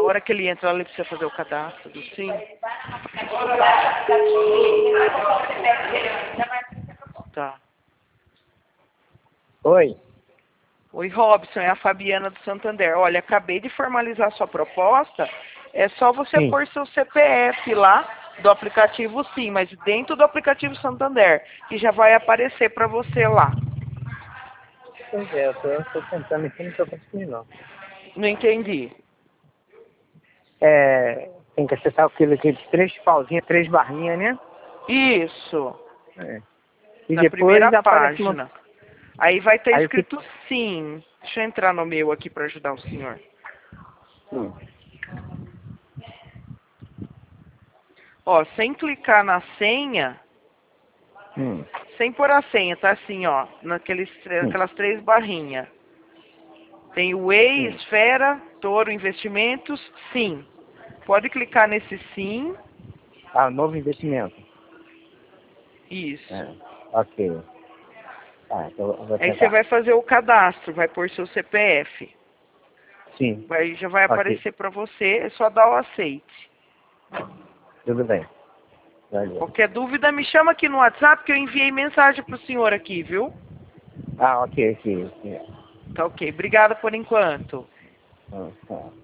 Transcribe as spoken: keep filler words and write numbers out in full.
hora que ele entra, ele precisa fazer o cadastro do Sim. Tá. Oi. Oi, Robson, é a Fabiana do Santander. Olha, acabei de formalizar sua proposta. É só você Sim. pôr seu C P F lá do aplicativo Sim, mas dentro do aplicativo Santander, que já vai aparecer para você lá. Pois é, eu tô, eu tô tentando aqui, não tô conseguindo não. Não entendi. É, tem que acessar aquilo aqui de três pauzinhas, três barrinhas, né? Isso. É. E Na depois primeira aparece uma... página. Aí vai ter Aí o que... escrito Sim. Deixa eu entrar no meu aqui para ajudar o senhor. Hum. Ó, sem clicar na senha, Hum. sem pôr a senha, tá assim, ó, naqueles, Hum. naquelas três barrinhas. Tem o E, Hum. Esfera, Toro Investimentos, Sim. Pode clicar nesse Sim. Ah, novo investimento. Isso. É. Ok. Tá, então eu vou Aí você tentar. vai fazer o cadastro, vai pôr seu C P F. Sim. Vai, já vai Ok. aparecer para você, é só dar o aceite. Tudo bem. Valeu. Qualquer dúvida, me chama aqui no WhatsApp que eu enviei mensagem pro senhor aqui, viu? Ah, ok, ok. ok. Tá ok. Obrigada por enquanto. Ah, tá.